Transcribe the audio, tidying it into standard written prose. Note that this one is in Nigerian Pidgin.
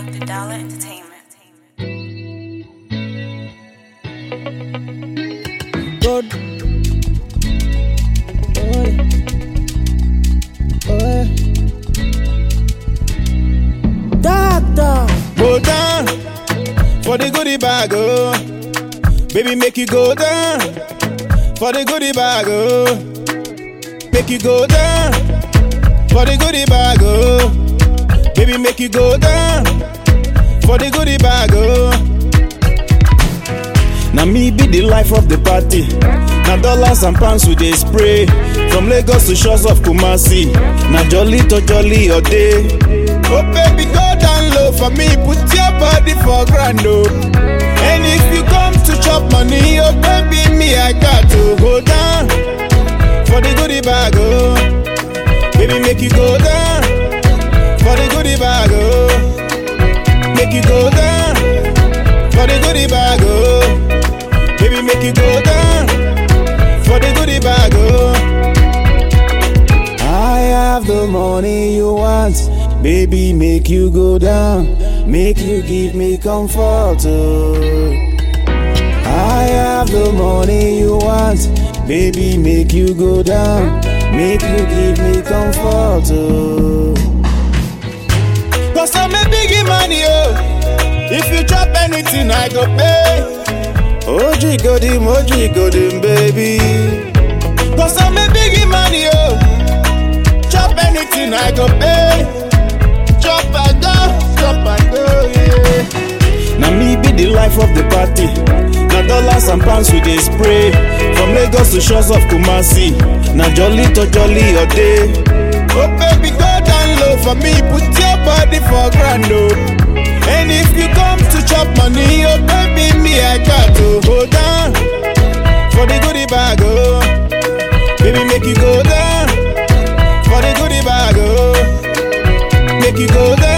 Dr. Dollar Entertainment. Good. Doctor. Go down for the goodie bag, oh. Baby, make you go down for the goodie bag, oh. Make you go down for the goodie bag, oh. Baby, make you go down for the goodie bag, oh. Now me be the life of the party. Now dollars and pounds we dey spray. From Lagos to shores of Kumasi. Now jolly to jolly all day. Oh baby, go down low for me. Put your body for grand, oh. And if you come to chop money, oh baby, me I got to go down for the goodie bag, oh. Baby, make you go down for the goodie bag, oh. Make you go down for the goodie bag, oh. Baby, make you go down for the goodie bag, oh. I have the money you want. Baby, make you go down. Make you give me comfort, oh. I have the money you want. Baby, make you go down. Make you give me comfort, oh. Cause I'm a biggie money, oh. If you chop anything, I go pay. Oji godim, baby. Cause I'm a biggie money, oh. Chop anything, I go pay. Chop and go, yeah. Now me be the life of the party. Now dollars and pounds we dey spray. From Lagos to shores of Kumasi. Now jolly to jolly all day. Oh baby, go down low for me. Put your body for grand, oh. And if you come to chop money, oh baby, me I got to go down for the goodie bag, oh. Baby, make you go down for the goodie bag, oh. Make you go down